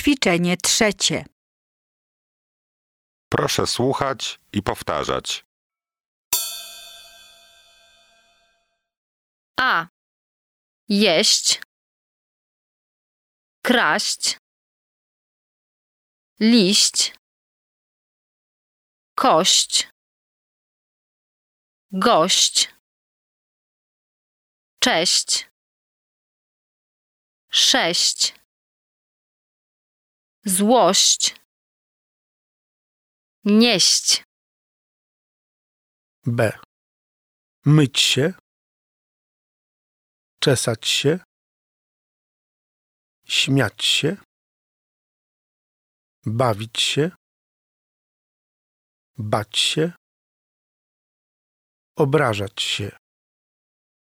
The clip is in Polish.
Ćwiczenie 3. Proszę słuchać i powtarzać. A. Jeść. Kraść. Liść. Kość. Gość. Cześć. 6. Złość. Nieść. B. Myć się. Czesać się. Śmiać się. Bawić się. Bać się. Obrażać się.